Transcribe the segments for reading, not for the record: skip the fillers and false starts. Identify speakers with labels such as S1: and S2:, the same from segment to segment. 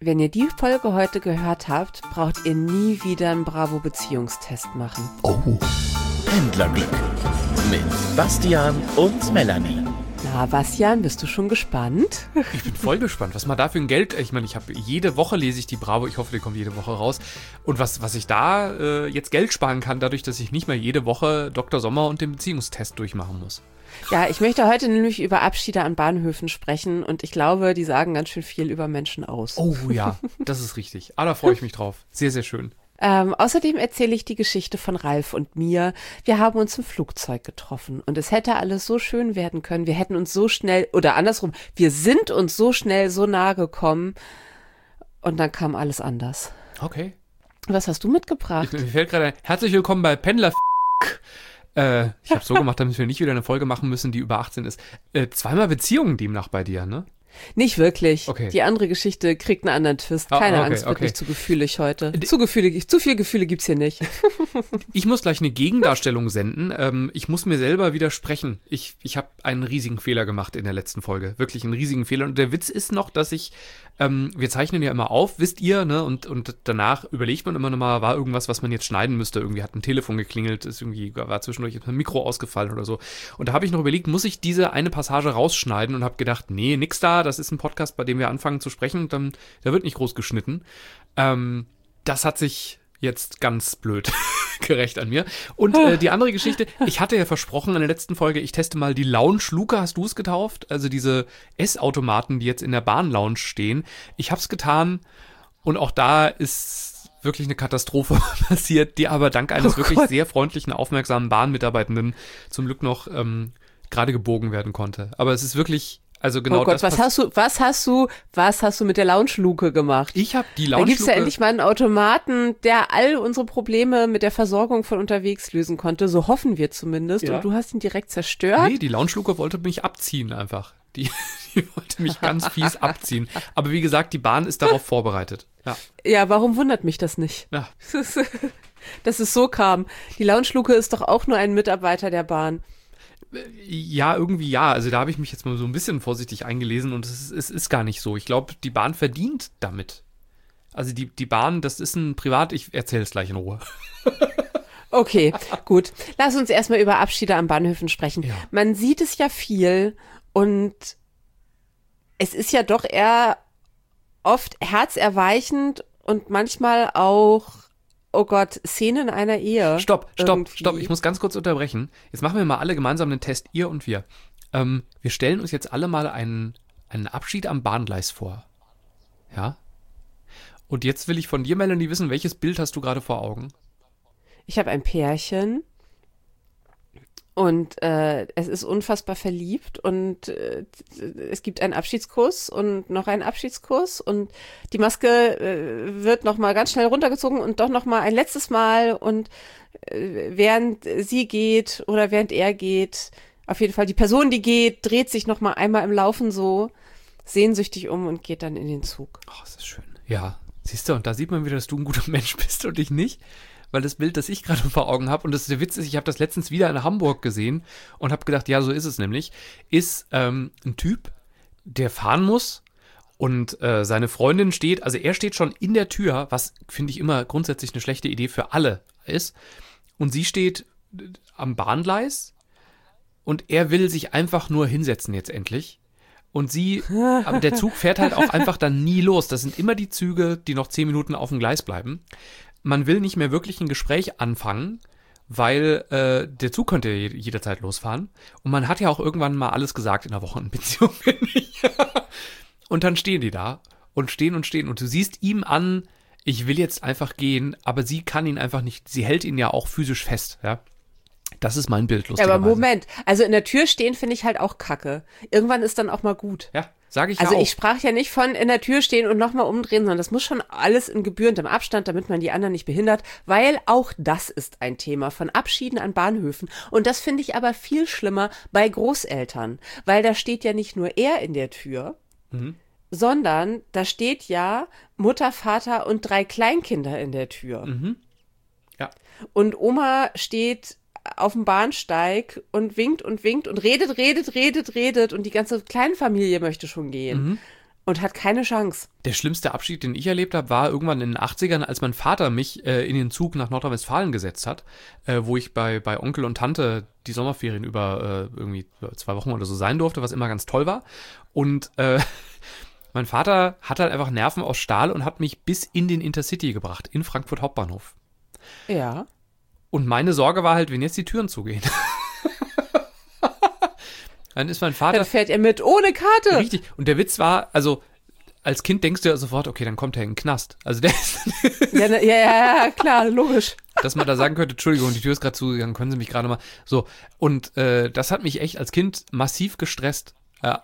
S1: Wenn ihr die Folge heute gehört habt, braucht ihr nie wieder einen Bravo-Beziehungstest machen.
S2: Oh, Pendlerglück mit Bastian und Melanie.
S1: Na, Bastian, bist du schon gespannt?
S3: Ich bin voll gespannt, was man da für ein Geld... Ich meine, jede Woche lese ich die Bravo, ich hoffe, die kommt jede Woche raus. Und was ich da jetzt Geld sparen kann, dadurch, dass ich nicht mehr jede Woche Dr. Sommer und den Beziehungstest durchmachen muss.
S1: Ja, ich möchte heute nämlich über Abschiede an Bahnhöfen sprechen und ich glaube, die sagen ganz schön viel über Menschen aus.
S3: Oh ja, das ist richtig. Da freue ich mich drauf. Sehr, sehr schön.
S1: Außerdem erzähle ich die Geschichte von Ralf und mir. Wir haben uns im Flugzeug getroffen und es hätte alles so schön werden können. Wir hätten uns so schnell, oder andersrum, wir sind uns so schnell so nahe gekommen und dann kam alles anders.
S3: Okay.
S1: Was hast du mitgebracht?
S3: Mir fällt gerade ein, herzlich willkommen bei Pendler. Ich habe so gemacht, damit wir nicht wieder eine Folge machen müssen, die über 18 ist. Zweimal Beziehungen demnach bei dir, ne?
S1: Nicht wirklich.
S3: Okay.
S1: Die andere Geschichte kriegt einen anderen Twist. Keine Angst, wird nicht zu gefühlig heute. Zu viel Gefühle gibt's hier nicht.
S3: Ich muss gleich eine Gegendarstellung senden. Ich muss mir selber widersprechen. Ich habe einen riesigen Fehler gemacht in der letzten Folge. Wirklich einen riesigen Fehler. Und der Witz ist noch, dass wir zeichnen ja immer auf, wisst ihr, ne? Und danach überlegt man immer noch mal, war irgendwas, was man jetzt schneiden müsste. Irgendwie hat ein Telefon geklingelt, war zwischendurch ein Mikro ausgefallen oder so. Und da habe ich noch überlegt, muss ich diese eine Passage rausschneiden und habe gedacht, nee, nix da. Das ist ein Podcast, bei dem wir anfangen zu sprechen. Und dann, da wird nicht groß geschnitten. Das hat sich jetzt ganz blöd gerecht an mir. Und die andere Geschichte, ich hatte ja versprochen in der letzten Folge, ich teste mal die Lounge Luca, hast du es getauft? Also diese Essautomaten, die jetzt in der Bahn-Lounge stehen. Ich habe es getan und auch da ist wirklich eine Katastrophe passiert, die aber dank eines wirklich sehr freundlichen, aufmerksamen Bahnmitarbeitenden zum Glück noch gerade gebogen werden konnte. Aber es ist wirklich... Also genau,
S1: oh Gott, was hast du mit der Lounge-Luke gemacht?
S3: Ich habe die Lounge-Luke...
S1: Da gibt's ja endlich mal einen Automaten, der all unsere Probleme mit der Versorgung von unterwegs lösen konnte. So hoffen wir zumindest. Ja. Und du hast ihn direkt zerstört?
S3: Nee, die Lounge-Luke wollte mich abziehen einfach. Die wollte mich ganz fies abziehen. Aber wie gesagt, die Bahn ist darauf vorbereitet.
S1: Ja, warum wundert mich das nicht?
S3: Ja.
S1: Dass es so kam. Die Lounge-Luke ist doch auch nur ein Mitarbeiter der Bahn.
S3: Ja, irgendwie ja. Also da habe ich mich jetzt mal so ein bisschen vorsichtig eingelesen und es ist gar nicht so. Ich glaube, die Bahn verdient damit. Also die Bahn, das ist ein ich erzähle es gleich in Ruhe.
S1: Okay, gut. Lass uns erstmal über Abschiede an Bahnhöfen sprechen. Ja. Man sieht es ja viel und es ist ja doch eher oft herzerweichend und manchmal auch oh Gott, Szenen einer Ehe.
S3: Stopp. Ich muss ganz kurz unterbrechen. Jetzt machen wir mal alle gemeinsam einen Test, ihr und wir. Wir stellen uns jetzt alle mal einen Abschied am Bahngleis vor. Ja? Und jetzt will ich von dir, Melanie, wissen, welches Bild hast du gerade vor Augen?
S1: Ich habe ein Pärchen und es ist unfassbar verliebt und es gibt einen Abschiedskuss und noch einen Abschiedskuss und die Maske wird noch mal ganz schnell runtergezogen und doch noch mal ein letztes Mal und während sie geht oder während er geht, auf jeden Fall die Person, die geht, dreht sich noch mal einmal im Laufen so sehnsüchtig um und geht dann in den Zug.
S3: Oh, das ist schön. Ja, siehst du, und da sieht man wieder, dass du ein guter Mensch bist und ich nicht. Weil das Bild, das ich gerade vor Augen habe, und der Witz ist, ich habe das letztens wieder in Hamburg gesehen und habe gedacht, ja, so ist es nämlich, ist ein Typ, der fahren muss und seine Freundin steht, also er steht schon in der Tür, was finde ich immer grundsätzlich eine schlechte Idee für alle ist, und sie steht am Bahngleis und er will sich einfach nur hinsetzen jetzt endlich. Und aber der Zug fährt halt auch einfach dann nie los. Das sind immer die Züge, die noch 10 Minuten auf dem Gleis bleiben. Man will nicht mehr wirklich ein Gespräch anfangen, weil der Zug könnte jederzeit losfahren. Und man hat ja auch irgendwann mal alles gesagt in der Wochenbeziehung, finde ich. Und dann stehen die da und stehen. Und du siehst ihm an, ich will jetzt einfach gehen, aber sie kann ihn einfach nicht, sie hält ihn ja auch physisch fest, ja. Das ist mein Bild, lustigerweise.
S1: Ja, aber Moment, also in der Tür stehen finde ich halt auch kacke. Irgendwann ist dann auch mal gut.
S3: Ja, sage ich
S1: also
S3: ja auch.
S1: Ich sprach ja nicht von in der Tür stehen und nochmal umdrehen, sondern das muss schon alles in gebührendem Abstand, damit man die anderen nicht behindert, weil auch das ist ein Thema von Abschieden an Bahnhöfen. Und das finde ich aber viel schlimmer bei Großeltern, weil da steht ja nicht nur er in der Tür, sondern da steht ja Mutter, Vater und 3 Kleinkinder in der Tür.
S3: Ja.
S1: Und Oma steht auf dem Bahnsteig und winkt und redet und die ganze Kleinfamilie möchte schon gehen. und hat keine Chance.
S3: Der schlimmste Abschied, den ich erlebt habe, war irgendwann in den 80ern, als mein Vater mich in den Zug nach Nordrhein-Westfalen gesetzt hat, wo ich bei Onkel und Tante die Sommerferien über irgendwie 2 Wochen oder so sein durfte, was immer ganz toll war. Und mein Vater hat halt einfach Nerven aus Stahl und hat mich bis in den Intercity gebracht, in Frankfurt Hauptbahnhof.
S1: Ja.
S3: Und meine Sorge war halt, wenn jetzt die Türen zugehen. Dann ist mein Vater...
S1: Dann fährt er mit ohne Karte.
S3: Richtig. Und der Witz war, also als Kind denkst du ja sofort, okay, dann kommt er in den Knast. Also der ist...
S1: ja, klar, logisch.
S3: Dass man da sagen könnte, Entschuldigung, die Tür ist gerade zugegangen, können Sie mich gerade mal... So, und das hat mich echt als Kind massiv gestresst. Ja.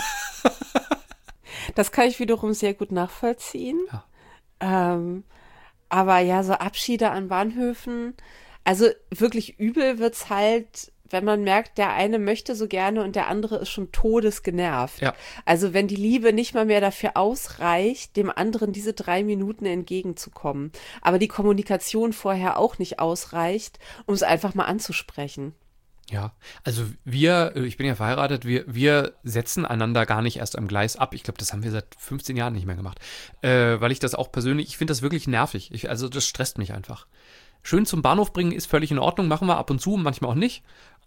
S1: Das kann ich wiederum sehr gut nachvollziehen.
S3: Ja.
S1: Aber ja, so Abschiede an Bahnhöfen, also wirklich übel wird's halt, wenn man merkt, der eine möchte so gerne und der andere ist schon todesgenervt.
S3: Ja.
S1: Also wenn die Liebe nicht mal mehr dafür ausreicht, dem anderen diese 3 Minuten entgegenzukommen, aber die Kommunikation vorher auch nicht ausreicht, um es einfach mal anzusprechen.
S3: Ja, also ich bin ja verheiratet, wir setzen einander gar nicht erst am Gleis ab. Ich glaube, das haben wir seit 15 Jahren nicht mehr gemacht. Weil ich das auch persönlich, ich finde das wirklich nervig. Also das stresst mich einfach. Schön zum Bahnhof bringen ist völlig in Ordnung, machen wir ab und zu, manchmal auch nicht.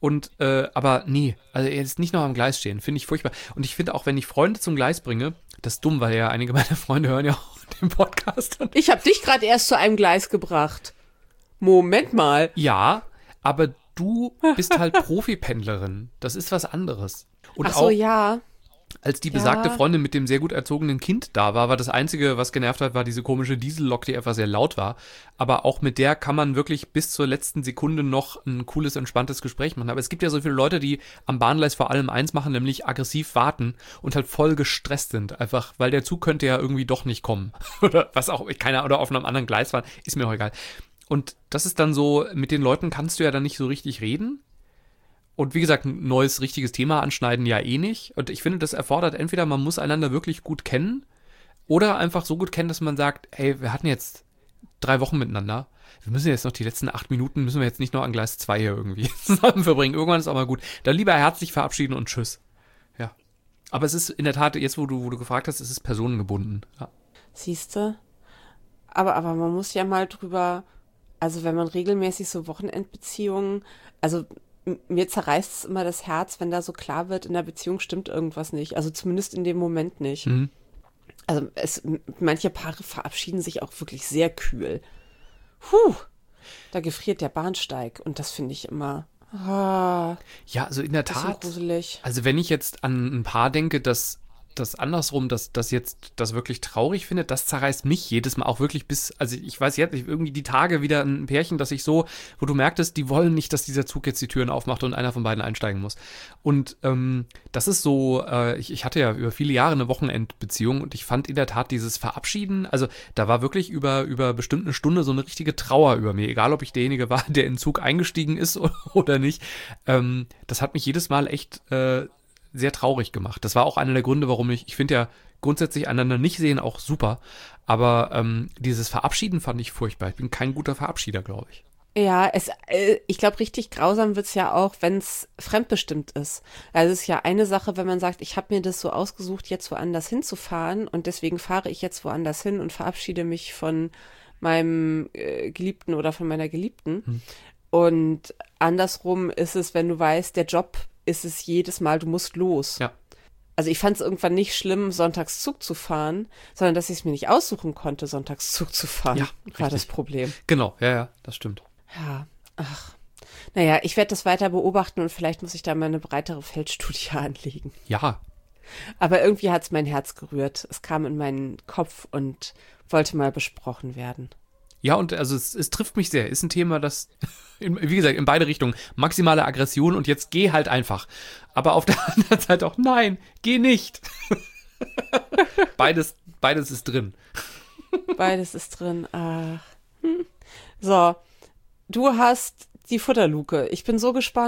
S3: Aber nee, also jetzt nicht noch am Gleis stehen, finde ich furchtbar. Und ich finde auch, wenn ich Freunde zum Gleis bringe, das ist dumm, weil ja einige meiner Freunde hören ja auch den Podcast.
S1: Ich habe dich gerade erst zu einem Gleis gebracht. Moment mal.
S3: Ja, aber du bist halt Profipendlerin. Das ist was anderes. Und
S1: Ach so,
S3: auch,
S1: ja.
S3: als die besagte Freundin mit dem sehr gut erzogenen Kind da war das Einzige, was genervt hat, war diese komische Diesellok, die einfach sehr laut war. Aber auch mit der kann man wirklich bis zur letzten Sekunde noch ein cooles, entspanntes Gespräch machen. Aber es gibt ja so viele Leute, die am Bahngleis vor allem eins machen, nämlich aggressiv warten und halt voll gestresst sind. Einfach, weil der Zug könnte ja irgendwie doch nicht kommen. Oder was auch, oder auf einem anderen Gleis fahren, ist mir auch egal. Und das ist dann so, mit den Leuten kannst du ja dann nicht so richtig reden. Und wie gesagt, ein neues, richtiges Thema anschneiden ja eh nicht. Und ich finde, das erfordert entweder, man muss einander wirklich gut kennen oder einfach so gut kennen, dass man sagt, hey, wir hatten jetzt 3 Wochen miteinander. Wir müssen jetzt noch die letzten 8 Minuten, müssen wir jetzt nicht noch an Gleis 2 hier irgendwie zusammen verbringen. Irgendwann ist auch mal gut. Dann lieber herzlich verabschieden und tschüss. Ja. Aber es ist in der Tat, jetzt wo du gefragt hast, es ist personengebunden. Ja.
S1: Siehste? Aber man muss ja mal drüber... Also wenn man regelmäßig so Wochenendbeziehungen, also mir zerreißt es immer das Herz, wenn da so klar wird, in der Beziehung stimmt irgendwas nicht. Also zumindest in dem Moment nicht.
S3: Mhm.
S1: Also manche Paare verabschieden sich auch wirklich sehr kühl. Da gefriert der Bahnsteig und das finde ich immer
S3: ja, also in der Tat.
S1: gruselig.
S3: Also wenn ich jetzt an ein Paar denke, das andersrum, das jetzt das wirklich traurig findet, das zerreißt mich jedes Mal auch wirklich also ich weiß jetzt irgendwie die Tage wieder ein Pärchen, wo du merktest, die wollen nicht, dass dieser Zug jetzt die Türen aufmacht und einer von beiden einsteigen muss. Und das ist so, ich hatte ja über viele Jahre eine Wochenendbeziehung und ich fand in der Tat dieses Verabschieden, also da war wirklich über bestimmt eine Stunde so eine richtige Trauer über mir, egal ob ich derjenige war, der in den Zug eingestiegen ist oder nicht. Das hat mich jedes Mal echt sehr traurig gemacht. Das war auch einer der Gründe, warum ich finde ja grundsätzlich einander nicht sehen auch super, aber dieses Verabschieden fand ich furchtbar. Ich bin kein guter Verabschieder, glaube ich.
S1: Ja, ich glaube, richtig grausam wird's ja auch, wenn es fremdbestimmt ist. Also es ist ja eine Sache, wenn man sagt, ich habe mir das so ausgesucht, jetzt woanders hinzufahren und deswegen fahre ich jetzt woanders hin und verabschiede mich von meinem Geliebten oder von meiner Geliebten. Und andersrum ist es, wenn du weißt, der Job ist es jedes Mal, du musst los.
S3: Ja.
S1: Also ich fand es irgendwann nicht schlimm, sonntags Zug zu fahren, sondern dass ich es mir nicht aussuchen konnte, sonntags Zug zu fahren,
S3: Ja,
S1: war
S3: richtig.
S1: das Problem.
S3: Genau, ja, das stimmt.
S1: Ja, naja, ich werde das weiter beobachten und vielleicht muss ich da mal eine breitere Feldstudie anlegen.
S3: Ja,
S1: Aber irgendwie hat es mein Herz gerührt. Es kam in meinen Kopf und wollte mal besprochen werden.
S3: ja, und also es trifft mich sehr. Ist ein Thema, das, wie gesagt, in beide Richtungen. Maximale Aggression und jetzt geh halt einfach. Aber auf der anderen Seite auch, nein, geh nicht. Beides ist drin.
S1: Beides ist drin. Ach. So, du hast die Futterluke. Ich bin so gespannt.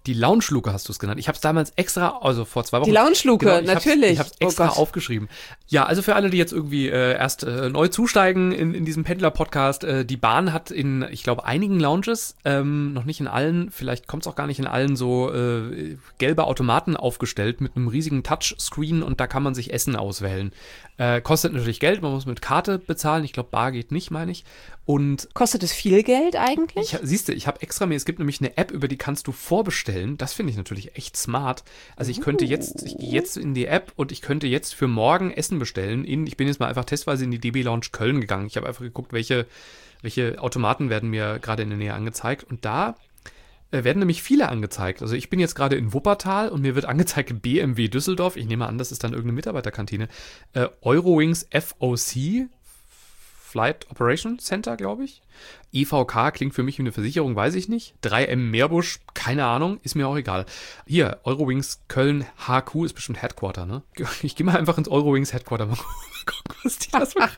S3: Die Lounge-Luke hast du es genannt. Ich habe es damals extra, also vor 2 Wochen.
S1: Die Lounge-Luke, natürlich.
S3: Ich habe es extra aufgeschrieben. Ja, also für alle, die jetzt irgendwie erst neu zusteigen in diesem Pendler-Podcast, die Bahn hat in, ich glaube, einigen Lounges, noch nicht in allen, vielleicht kommt es auch gar nicht in allen, so gelbe Automaten aufgestellt mit einem riesigen Touchscreen und da kann man sich Essen auswählen. Kostet natürlich Geld, man muss mit Karte bezahlen. Ich glaube, bar geht nicht, meine ich. Und
S1: kostet es viel Geld eigentlich?
S3: Siehst du, ich habe extra es gibt nämlich eine App, über die kannst du vorbestellen. Das finde ich natürlich echt smart. Also ich gehe jetzt in die App und ich könnte jetzt für morgen Essen bestellen. Ich bin jetzt mal einfach testweise in die DB Lounge Köln gegangen. Ich habe einfach geguckt, welche Automaten werden mir gerade in der Nähe angezeigt. Und da werden nämlich viele angezeigt. Also ich bin jetzt gerade in Wuppertal und mir wird angezeigt BMW Düsseldorf. Ich nehme an, das ist dann irgendeine Mitarbeiterkantine. Eurowings FOC, Flight Operation Center, glaube ich. EVK klingt für mich wie eine Versicherung, weiß ich nicht. 3M Meerbusch, keine Ahnung, ist mir auch egal. Hier, Eurowings Köln HQ ist bestimmt Headquarter, ne? Ich gehe mal einfach ins Eurowings Headquarter, mal gucken, was die das machen.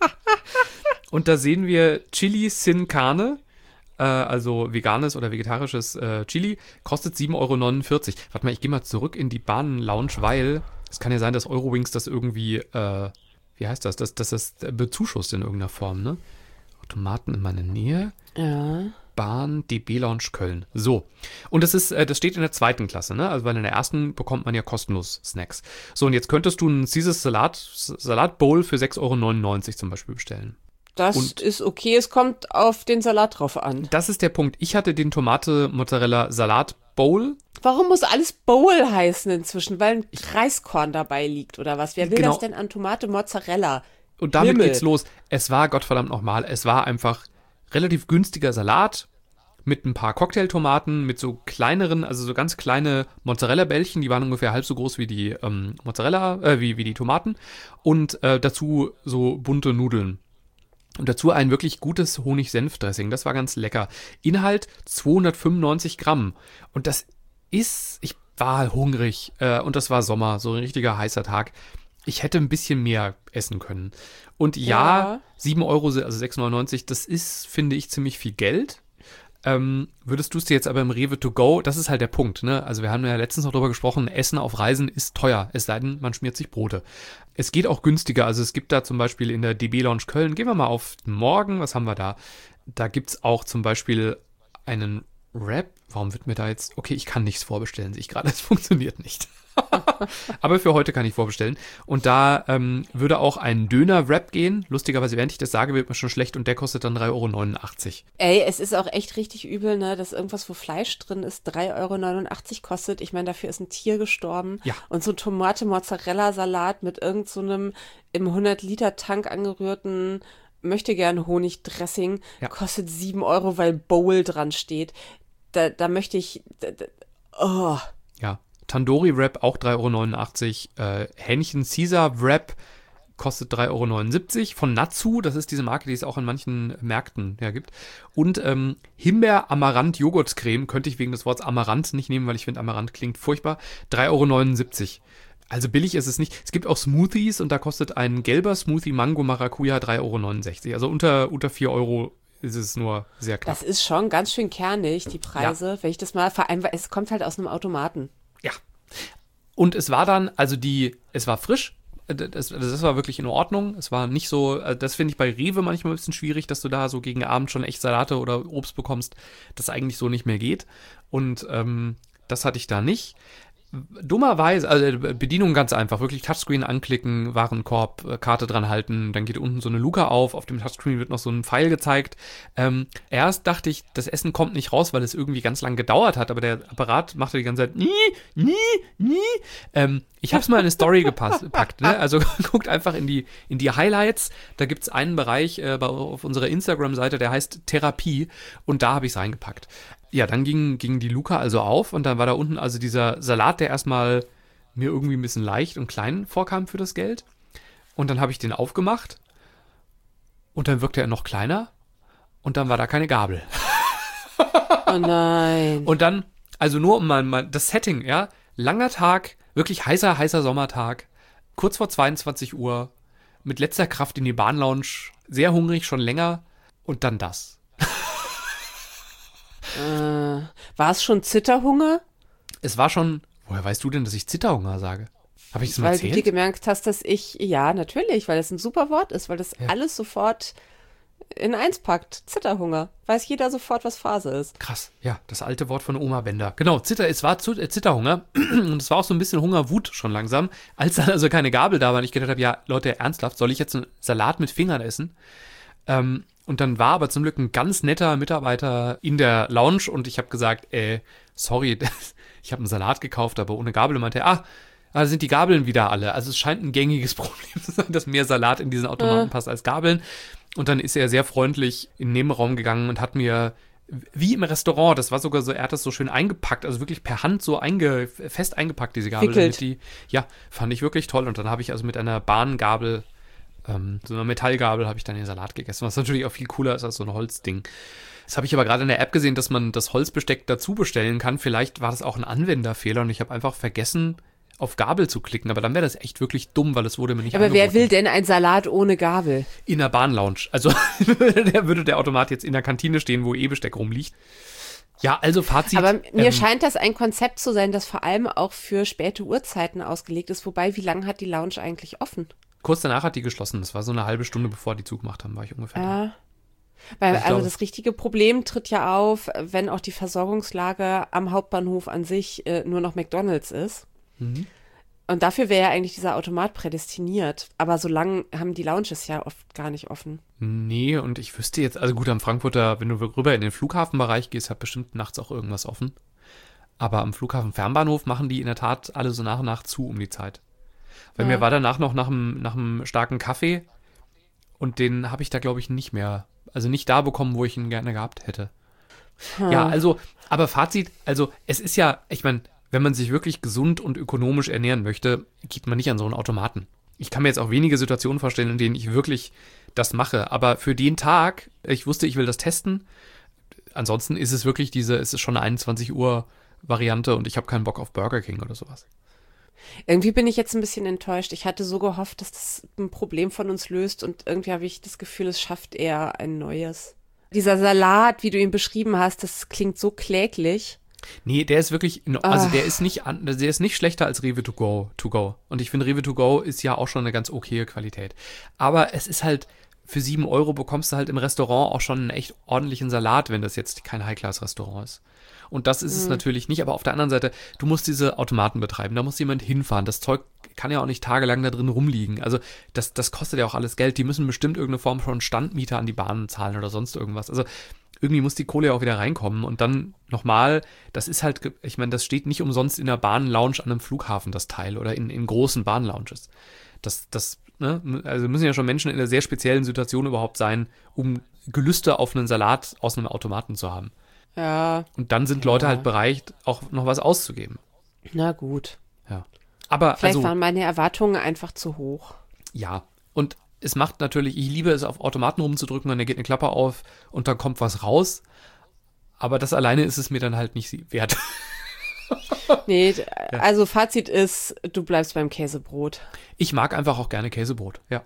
S3: Und da sehen wir Chili Sin Carne, also veganes oder vegetarisches Chili, kostet 7,49 Euro. Warte mal, ich gehe mal zurück in die Bahn-Lounge, weil es kann ja sein, dass Eurowings das irgendwie, wie heißt das? Das bezuschusst in irgendeiner Form, ne? Automaten in meiner Nähe.
S1: Ja.
S3: Bahn, DB Lounge Köln. So. Und das steht in der 2. Klasse, ne? Also weil in der 1. bekommt man ja kostenlos Snacks. So, und jetzt könntest du einen Caesar Salat-Bowl für 6,99 Euro zum Beispiel bestellen.
S1: Das ist okay, es kommt auf den Salat drauf an.
S3: Das ist der Punkt. Ich hatte den Tomate-Mozzarella-Salat-Bowl.
S1: Warum muss alles Bowl heißen inzwischen? Weil ein Reiskorn dabei liegt oder was? Wer will das denn an Tomate Mozzarella?
S3: Und damit geht's los. Es war, Gottverdammt nochmal, es war einfach relativ günstiger Salat mit ein paar Cocktailtomaten, mit so kleineren, also so ganz kleine Mozzarella-Bällchen, die waren ungefähr halb so groß wie die wie die Tomaten und dazu so bunte Nudeln. Und dazu ein wirklich gutes Honig-Senf-Dressing. Das war ganz lecker. Inhalt 295 Gramm. Und ich war hungrig. Und das war Sommer, so ein richtiger heißer Tag. Ich hätte ein bisschen mehr essen können. Und ja. 7 Euro, also 6,99, das ist, finde ich, ziemlich viel Geld. Würdest du es dir jetzt aber im Rewe to go, das ist halt der Punkt, ne? Also wir haben ja letztens noch drüber gesprochen, Essen auf Reisen ist teuer, es sei denn, man schmiert sich Brote. Es geht auch günstiger, also es gibt da zum Beispiel in der DB Lounge Köln, gehen wir mal auf morgen, was haben wir da? Da gibt's auch zum Beispiel einen Wrap, warum wird mir da jetzt, okay, ich kann nichts vorbestellen, sehe ich gerade, es funktioniert nicht. Aber für heute kann ich vorbestellen. Und da würde auch ein Döner-Wrap gehen. Lustigerweise, während ich das sage, wird mir schon schlecht und der kostet dann 3,89 Euro.
S1: Ey, es ist auch echt richtig übel, ne, dass irgendwas, wo Fleisch drin ist, 3,89 Euro kostet. Ich meine, dafür ist ein Tier gestorben.
S3: Ja.
S1: Und so ein Tomate-Mozzarella-Salat mit irgend so einem im 100-Liter-Tank angerührten möchtegern Honigdressing kostet 7 Euro, weil Bowl dran steht. Da möchte ich, oh.
S3: Ja. Tandoori Wrap auch 3,89 Euro. Hähnchen Caesar Wrap kostet 3,79 Euro. Von Natsu, das ist diese Marke, die es auch in manchen Märkten gibt. Und Himbeer-Amaranth-Joghurtcreme könnte ich wegen des Wortes Amaranth nicht nehmen, weil ich finde, Amaranth klingt furchtbar. 3,79 Euro. Also billig ist es nicht. Es gibt auch Smoothies und da kostet ein gelber Smoothie Mango Maracuja 3,69 Euro. Also unter 4 Euro ist es nur sehr knapp.
S1: Das ist schon ganz schön kernig, die Preise. Ja. Wenn ich das mal vereinbare, es kommt halt aus einem Automaten.
S3: Ja. Und es war dann, es war frisch, das war wirklich in Ordnung. Es war nicht so, das finde ich bei Rewe manchmal ein bisschen schwierig, dass du da so gegen Abend schon echt Salate oder Obst bekommst, das eigentlich so nicht mehr geht. Und das hatte ich da nicht. Dummerweise, also Bedienung ganz einfach, wirklich Touchscreen anklicken, Warenkorb, Karte dran halten, dann geht unten so eine Luke auf dem Touchscreen wird noch so ein Pfeil gezeigt. Erst dachte ich, das Essen kommt nicht raus, weil es irgendwie ganz lang gedauert hat, aber der Apparat machte die ganze Zeit ich hab's mal in eine Story gepackt, ne? Also guckt einfach in die Highlights, da gibt's einen Bereich auf unserer Instagram-Seite, der heißt Therapie und da habe ich's reingepackt. Ja, dann ging die Luca also auf und dann war da unten also dieser Salat, der erstmal mir irgendwie ein bisschen leicht und klein vorkam für das Geld. Und dann habe ich den aufgemacht und dann wirkte er noch kleiner und dann war da keine Gabel.
S1: Oh nein.
S3: Und dann, also nur um mal das Setting, ja, langer Tag, wirklich heißer Sommertag, kurz vor 22 Uhr, mit letzter Kraft in die Bahnlounge, sehr hungrig, schon länger und dann das.
S1: War es schon Zitterhunger?
S3: Es war schon, woher weißt du denn, dass ich Zitterhunger sage? Habe ich das mal
S1: Weil du dir
S3: erzählt?
S1: gemerkt hast, dass ja, natürlich, weil das ein super Wort ist, weil das
S3: Ja.
S1: alles sofort in eins packt. Zitterhunger. Weiß jeder sofort, was Phase ist.
S3: Krass, ja, das alte Wort von Oma Bender. Genau, es war Zitterhunger und es war auch so ein bisschen Hungerwut schon langsam, als dann also keine Gabel da war und ich gedacht habe, ja, Leute, ernsthaft, soll ich jetzt einen Salat mit Fingern essen? Und dann war aber zum Glück ein ganz netter Mitarbeiter in der Lounge und ich habe gesagt, sorry, ich habe einen Salat gekauft, aber ohne Gabel. Und meinte, da sind die Gabeln wieder alle. Also es scheint ein gängiges Problem zu sein, dass mehr Salat in diesen Automaten passt als Gabeln. Und dann ist er sehr freundlich in den Nebenraum gegangen und hat mir, wie im Restaurant, das war sogar so, er hat das so schön eingepackt, also wirklich per Hand so fest eingepackt, diese Gabel.
S1: Wickelt.
S3: Ja, fand ich wirklich toll. Und dann habe ich also mit einer Bahngabel, so einer Metallgabel, habe ich dann den Salat gegessen, was natürlich auch viel cooler ist als so ein Holzding. Das habe ich aber gerade in der App gesehen, dass man das Holzbesteck dazu bestellen kann. Vielleicht war das auch ein Anwenderfehler und ich habe einfach vergessen, auf Gabel zu klicken, aber dann wäre das echt wirklich dumm, weil es wurde mir nicht
S1: Aber wer
S3: angeboten.
S1: will denn ein Salat ohne Gabel?
S3: In der Bahnlounge. Also würde der Automat jetzt in der Kantine stehen, wo Besteck rumliegt. Ja, also Fazit.
S1: Aber mir scheint das ein Konzept zu sein, das vor allem auch für späte Uhrzeiten ausgelegt ist. Wobei, wie lange hat die Lounge eigentlich offen?
S3: Kurz danach hat die geschlossen. Das war so eine halbe Stunde, bevor die zugemacht haben, war ich ungefähr da.
S1: Weil
S3: Ich glaube-
S1: das richtige Problem tritt ja auf, wenn auch die Versorgungslage am Hauptbahnhof an sich nur noch McDonald's ist. Und dafür wäre ja eigentlich dieser Automat prädestiniert. Aber so lange haben die Lounges ja oft gar nicht offen.
S3: Nee, und ich wüsste jetzt, also gut, am Frankfurter, wenn du rüber in den Flughafenbereich gehst, hat bestimmt nachts auch irgendwas offen. Aber am Flughafen Fernbahnhof machen die in der Tat alle so nach und nach zu um die Zeit. Weil mir war danach noch nach einem starken Kaffee und den habe ich da, glaube ich, nicht mehr, also nicht da bekommen, wo ich ihn gerne gehabt hätte. Ja, also, aber Fazit, also es ist ja, ich meine, wenn man sich wirklich gesund und ökonomisch ernähren möchte, geht man nicht an so einen Automaten. Ich kann mir jetzt auch wenige Situationen vorstellen, in denen ich wirklich das mache. Aber für den Tag, ich wusste, ich will das testen. Ansonsten ist es wirklich es ist schon eine 21 Uhr Variante und ich habe keinen Bock auf Burger King oder sowas.
S1: Irgendwie bin ich jetzt ein bisschen enttäuscht. Ich hatte so gehofft, dass das ein Problem von uns löst und irgendwie habe ich das Gefühl, es schafft eher ein neues. Dieser Salat, wie du ihn beschrieben hast, das klingt so kläglich.
S3: Nee, der ist wirklich, also der ist nicht schlechter als Rewe to go. Und ich finde, Rewe to go ist ja auch schon eine ganz okaye Qualität. Aber es ist halt, für 7 Euro bekommst du halt im Restaurant auch schon einen echt ordentlichen Salat, wenn das jetzt kein High-Class-Restaurant ist. Und das ist es natürlich nicht, aber auf der anderen Seite, du musst diese Automaten betreiben, da muss jemand hinfahren. Das Zeug kann ja auch nicht tagelang da drin rumliegen. Also das kostet ja auch alles Geld. Die müssen bestimmt irgendeine Form von Standmieter an die Bahnen zahlen oder sonst irgendwas. Also irgendwie muss die Kohle ja auch wieder reinkommen. Und dann nochmal, das ist halt, ich meine, das steht nicht umsonst in der Bahnlounge an einem Flughafen, das Teil, oder in großen Bahnlounges. Also müssen ja schon Menschen in einer sehr speziellen Situation überhaupt sein, um Gelüste auf einen Salat aus einem Automaten zu haben.
S1: Ja,
S3: Und dann sind Leute halt bereit, auch noch was auszugeben.
S1: na gut.
S3: Ja. Aber
S1: Vielleicht
S3: also,
S1: waren meine Erwartungen einfach zu hoch.
S3: ja. Und es macht natürlich, ich liebe es, auf Automaten rumzudrücken und dann geht eine Klappe auf und dann kommt was raus. Aber das alleine ist es mir dann halt nicht wert.
S1: Nee, also Fazit ist, du bleibst beim Käsebrot.
S3: Ich mag einfach auch gerne Käsebrot, ja.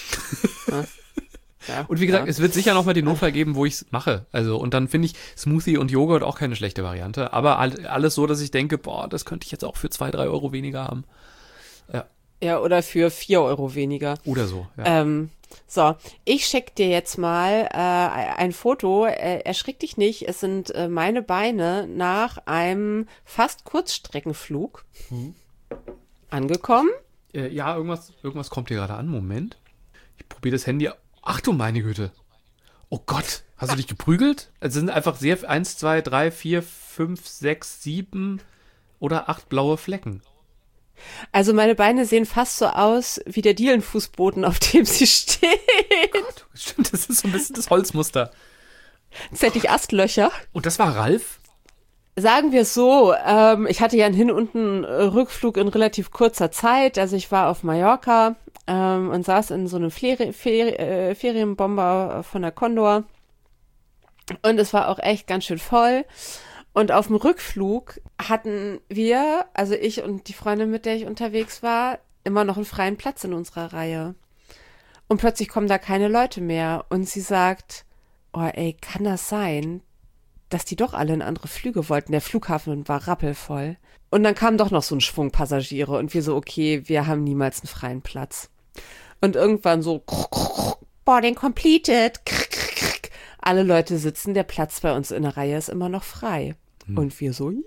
S1: Ja,
S3: Und wie gesagt,
S1: ja.
S3: es wird sicher noch mal den Notfall geben, wo ich es mache. Also, und dann finde ich Smoothie und Joghurt auch keine schlechte Variante. Aber alles so, dass ich denke, boah, das könnte ich jetzt auch für 2, 3 Euro weniger haben.
S1: Ja, oder für 4 Euro weniger.
S3: Oder so, ja.
S1: So, ich schicke dir jetzt mal ein Foto. Erschrick dich nicht, es sind meine Beine nach einem fast Kurzstreckenflug angekommen.
S3: Ja, irgendwas kommt hier gerade an. Moment. Ich probiere das Handy. Ach du meine Güte. Oh Gott. Hast du dich geprügelt? Es sind einfach 1, 2, 3, 4, 5, 6, 7 oder 8 blaue Flecken.
S1: Also meine Beine sehen fast so aus wie der Dielenfußboden, auf dem sie stehen.
S3: Stimmt, das ist so ein bisschen das Holzmuster.
S1: Jetzt hätte ich Astlöcher.
S3: Und das war Ralf?
S1: Sagen wir es so, ich hatte ja einen Hin- und einen Rückflug in relativ kurzer Zeit. Also ich war auf Mallorca und saß in so einem Ferienbomber von der Condor. Und es war auch echt ganz schön voll. Und auf dem Rückflug hatten wir, also ich und die Freundin, mit der ich unterwegs war, immer noch einen freien Platz in unserer Reihe. Und plötzlich kommen da keine Leute mehr. Und sie sagt, oh ey, kann das sein, dass die doch alle in andere Flüge wollten. Der Flughafen war rappelvoll. Und dann kam doch noch so ein Schwung Passagiere und wir so, okay, wir haben niemals einen freien Platz. Und irgendwann so, boarding completed. Alle Leute sitzen, der Platz bei uns in der Reihe ist immer noch frei. Und wir so, ja.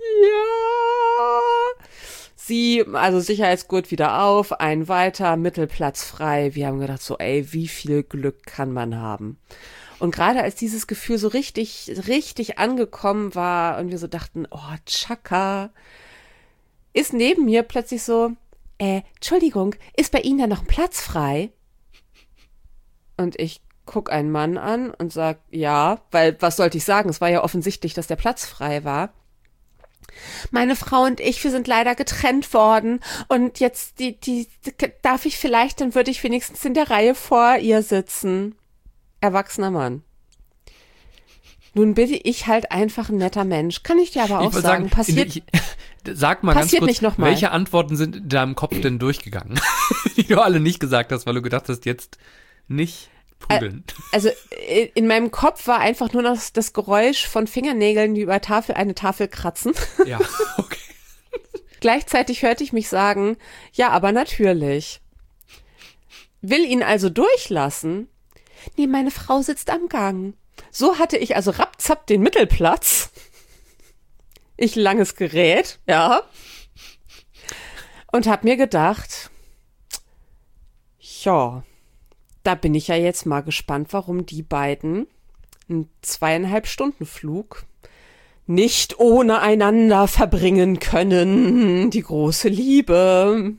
S1: Sie, also Sicherheitsgurt wieder auf, ein weiter, Mittelplatz frei. Wir haben gedacht so, ey, wie viel Glück kann man haben? Und gerade als dieses Gefühl so richtig, richtig angekommen war und wir so dachten, oh, Chaka, ist neben mir plötzlich so, Entschuldigung, ist bei Ihnen da noch ein Platz frei? Und ich guck einen Mann an und sag, ja, weil, was sollte ich sagen? Es war ja offensichtlich, dass der Platz frei war. Meine Frau und ich, wir sind leider getrennt worden und jetzt darf ich vielleicht, dann würde ich wenigstens in der Reihe vor ihr sitzen. Erwachsener Mann. Nun bin ich halt einfach ein netter Mensch. Kann ich dir aber auch sagen, passiert.
S3: Sag mal ganz kurz,
S1: nicht noch mal.
S3: Welche Antworten sind in deinem Kopf denn durchgegangen? Die du alle nicht gesagt hast, weil du gedacht hast, jetzt nicht prügeln.
S1: Also in meinem Kopf war einfach nur noch das Geräusch von Fingernägeln, die über eine Tafel kratzen.
S3: Ja, okay.
S1: Gleichzeitig hörte ich mich sagen, ja, aber natürlich. Will ihn also durchlassen? Nee, meine Frau sitzt am Gang. So hatte ich also rappzapp den Mittelplatz. Ich langes Gerät, ja. Und hab mir gedacht, ja, da bin ich ja jetzt mal gespannt, warum die beiden einen 2,5-Stunden-Flug nicht ohne einander verbringen können. Die große Liebe.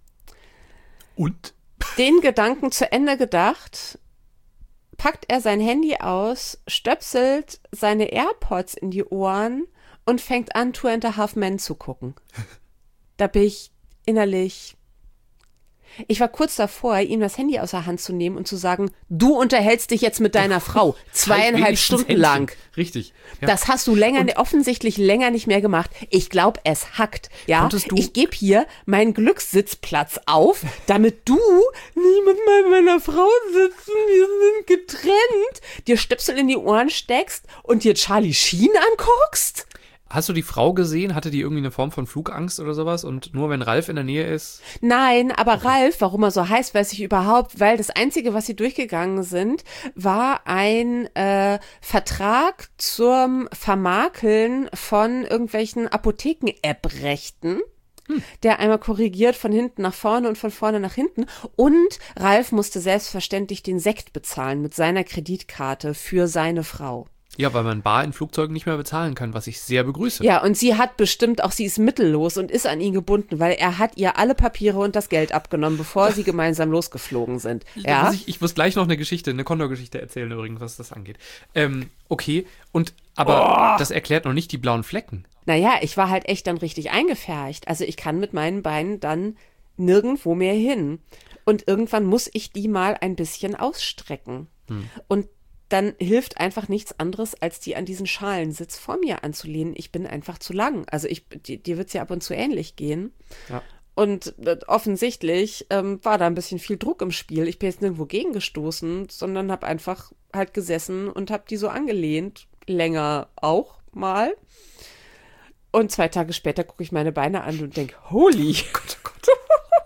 S3: Und?
S1: Den Gedanken zu Ende gedacht, packt er sein Handy aus, stöpselt seine AirPods in die Ohren und fängt an, 2.5 Men zu gucken. Da bin ich innerlich... Ich war kurz davor, ihm das Handy aus der Hand zu nehmen und zu sagen, du unterhältst dich jetzt mit deiner Frau 2,5 Stunden lang.
S3: Richtig. Ja.
S1: Das hast du offensichtlich länger nicht mehr gemacht. Ich glaube, es hackt. Ja, ich gebe hier meinen Glückssitzplatz auf, damit du nie mit meiner Frau sitzen, wir sind getrennt, dir Stöpsel in die Ohren steckst und dir Charlie Sheen anguckst.
S3: Hast du die Frau gesehen? Hatte die irgendwie eine Form von Flugangst oder sowas? Und nur wenn Ralf in der Nähe ist?
S1: Nein, aber okay. Ralf, warum er so heißt, weiß ich überhaupt, weil das Einzige, was sie durchgegangen sind, war ein Vertrag zum Vermakeln von irgendwelchen Apotheken-App-Rechten. Der einmal korrigiert von hinten nach vorne und von vorne nach hinten. Und Ralf musste selbstverständlich den Sekt bezahlen mit seiner Kreditkarte für seine Frau.
S3: Ja, weil man bar in Flugzeugen nicht mehr bezahlen kann, was ich sehr begrüße.
S1: Ja, und sie hat bestimmt auch, sie ist mittellos und ist an ihn gebunden, weil er hat ihr alle Papiere und das Geld abgenommen, bevor sie gemeinsam losgeflogen sind. Ja?
S3: Ich muss gleich noch eine Condor-Geschichte erzählen übrigens, was das angeht. Okay, aber das erklärt noch nicht die blauen Flecken.
S1: Naja, ich war halt echt dann richtig eingefärcht. Also ich kann mit meinen Beinen dann nirgendwo mehr hin. Und irgendwann muss ich die mal ein bisschen ausstrecken. Und dann hilft einfach nichts anderes, als die an diesen Schalensitz vor mir anzulehnen. Ich bin einfach zu lang. Also dir wird es ja ab und zu ähnlich gehen. Ja. Und offensichtlich war da ein bisschen viel Druck im Spiel. Ich bin jetzt nirgendwo gegengestoßen, sondern habe einfach halt gesessen und habe die so angelehnt. Länger auch mal. Und 2 Tage später gucke ich meine Beine an und denke, holy Gott, oh Gott.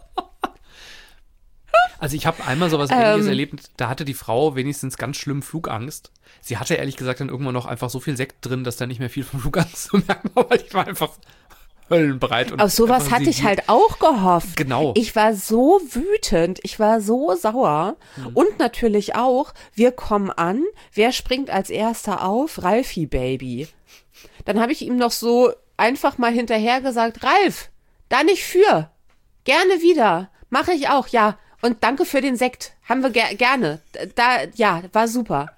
S3: Also ich habe einmal sowas Ähnliches erlebt, da hatte die Frau wenigstens ganz schlimm Flugangst. Sie hatte ehrlich gesagt dann irgendwann noch einfach so viel Sekt drin, dass da nicht mehr viel von Flugangst zu merken war, weil ich war einfach höllenbreit. Und
S1: auf sowas hatte ich halt auch gehofft.
S3: Genau.
S1: Ich war so wütend, ich war so sauer. Und natürlich auch, wir kommen an, wer springt als erster auf? Ralfi Baby. Dann habe ich ihm noch so einfach mal hinterher gesagt, Ralf, da nicht für. Gerne wieder. Mache ich auch, ja. Und danke für den Sekt. Haben wir gerne. Ja, war super.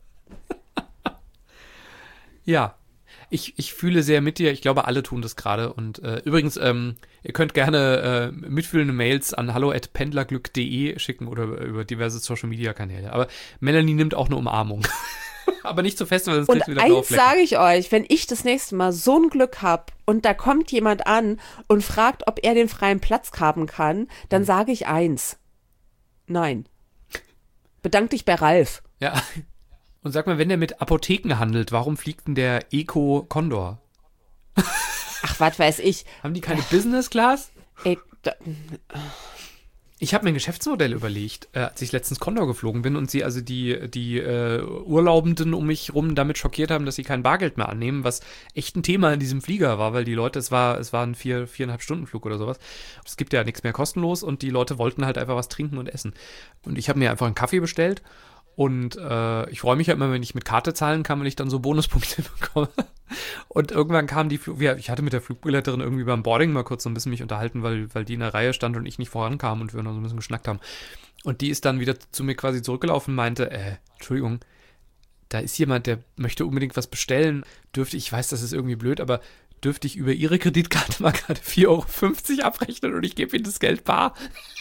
S3: Ja, ich fühle sehr mit dir. Ich glaube, alle tun das gerade. Und übrigens, ihr könnt gerne mitfühlende Mails an hallo@pendlerglück.de schicken oder über diverse Social-Media-Kanäle. Aber Melanie nimmt auch eine Umarmung. Aber nicht zu fest, weil sonst kriegst du wieder blaue Flecken.
S1: Und eins sage ich euch, wenn ich das nächste Mal so ein Glück habe und da kommt jemand an und fragt, ob er den freien Platz haben kann, dann sage ich eins. Nein. Bedank dich bei Ralf.
S3: Ja. Und sag mal, wenn der mit Apotheken handelt, warum fliegt denn der Eco Condor?
S1: Ach, was weiß ich.
S3: Haben die keine Business Class?
S1: Ey,
S3: Ich habe mir ein Geschäftsmodell überlegt, als ich letztens Condor geflogen bin und sie also die Urlaubenden um mich rum damit schockiert haben, dass sie kein Bargeld mehr annehmen, was echt ein Thema in diesem Flieger war, weil die Leute, es war ein 4,5 Stunden Flug oder sowas. Es gibt ja nichts mehr kostenlos und die Leute wollten halt einfach was trinken und essen. Und ich habe mir einfach einen Kaffee bestellt und ich freue mich ja immer, wenn ich mit Karte zahlen kann, wenn ich dann so Bonuspunkte bekomme. Und irgendwann kam ich hatte mit der Flugbegleiterin irgendwie beim Boarding mal kurz so ein bisschen mich unterhalten, weil die in der Reihe stand und ich nicht vorankam und wir noch so ein bisschen geschnackt haben. Und die ist dann wieder zu mir quasi zurückgelaufen und meinte, Entschuldigung, da ist jemand, der möchte unbedingt was bestellen. Ich weiß, das ist irgendwie blöd, aber dürfte ich über Ihre Kreditkarte mal gerade 4,50 € abrechnen und ich gebe Ihnen das Geld bar?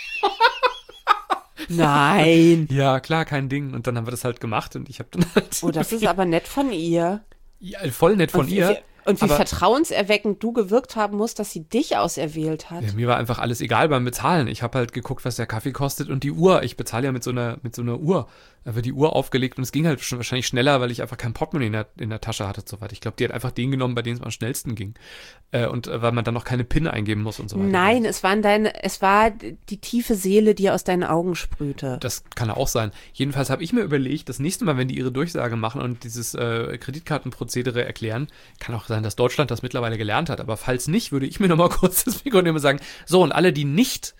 S1: nein.
S3: Ja, klar, kein Ding. Und dann haben wir das halt gemacht und ich habe dann halt...
S1: Oh, das ist aber nett von ihr.
S3: Ja, voll nett von ihr.
S1: Und wie
S3: aber
S1: vertrauenserweckend du gewirkt haben musst, dass sie dich auserwählt hat.
S3: Ja, mir war einfach alles egal beim Bezahlen. Ich habe halt geguckt, was der Kaffee kostet und die Uhr. Ich bezahle ja mit so einer Uhr. Da wird die Uhr aufgelegt und es ging halt schon wahrscheinlich schneller, weil ich einfach kein Portemonnaie in der Tasche hatte und so weiter. Ich glaube, die hat einfach den genommen, bei dem es am schnellsten ging. Und weil man dann noch keine PIN eingeben muss und so weiter.
S1: Nein, es war die tiefe Seele, die aus deinen Augen sprühte.
S3: Das kann auch sein. Jedenfalls habe ich mir überlegt, das nächste Mal, wenn die ihre Durchsage machen und dieses Kreditkartenprozedere erklären, kann auch sein, dass Deutschland das mittlerweile gelernt hat. Aber falls nicht, würde ich mir nochmal kurz das Mikro nehmen und sagen, so, und alle, die nicht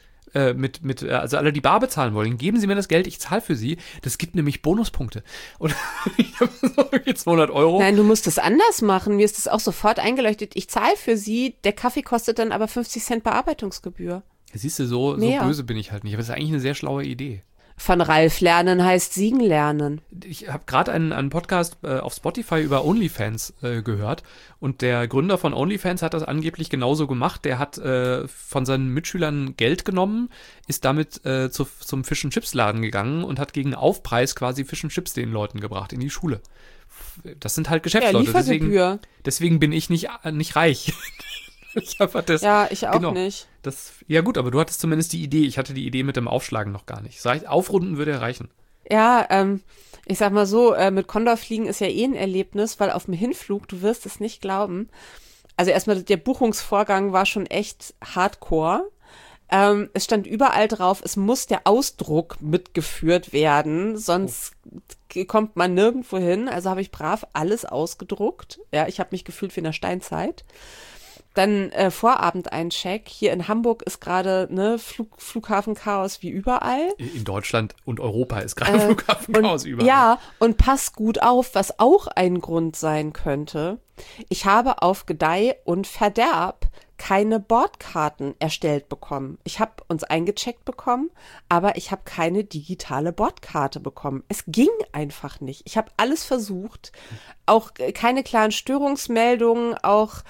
S3: also alle, die bar bezahlen wollen, geben Sie mir das Geld, ich zahle für Sie. Das gibt nämlich Bonuspunkte. Und ich habe so 200 €.
S1: Nein, du musst es anders machen. Mir ist das auch sofort eingeleuchtet. Ich zahle für Sie, der Kaffee kostet dann aber 50 Cent Bearbeitungsgebühr.
S3: Siehst du, so böse bin ich halt nicht. Aber das ist eigentlich eine sehr schlaue Idee.
S1: Von Ralf lernen heißt siegen lernen.
S3: Ich habe gerade einen Podcast auf Spotify über OnlyFans gehört und der Gründer von OnlyFans hat das angeblich genauso gemacht. Der hat von seinen Mitschülern Geld genommen, ist damit zum Fish-and-Chips-Laden gegangen und hat gegen Aufpreis quasi Fish and Chips den Leuten gebracht in die Schule. Das sind halt Geschäftsleute.
S1: Ja,
S3: deswegen bin ich nicht reich. Ich
S1: auch
S3: genau,
S1: nicht.
S3: Ja gut, aber du hattest zumindest die Idee. Ich hatte die Idee mit dem Aufschlagen noch gar nicht. Aufrunden würde reichen.
S1: Ja, ich sag mal so, mit Condorfliegen ist ja ein Erlebnis, weil auf dem Hinflug, du wirst es nicht glauben, also erstmal der Buchungsvorgang war schon echt hardcore. Es stand überall drauf, es muss der Ausdruck mitgeführt werden, sonst kommt man nirgendwo hin. Also habe ich brav alles ausgedruckt. Ja, ich habe mich gefühlt wie in der Steinzeit. Dann Vorabendeincheck. Hier in Hamburg ist gerade Flughafenchaos wie überall.
S3: In Deutschland und Europa ist gerade Flughafenchaos überall.
S1: Ja, und pass gut auf, was auch ein Grund sein könnte. Ich habe auf Gedeih und Verderb keine Bordkarten erstellt bekommen. Ich habe uns eingecheckt bekommen, aber ich habe keine digitale Bordkarte bekommen. Es ging einfach nicht. Ich habe alles versucht. Auch keine klaren Störungsmeldungen, auch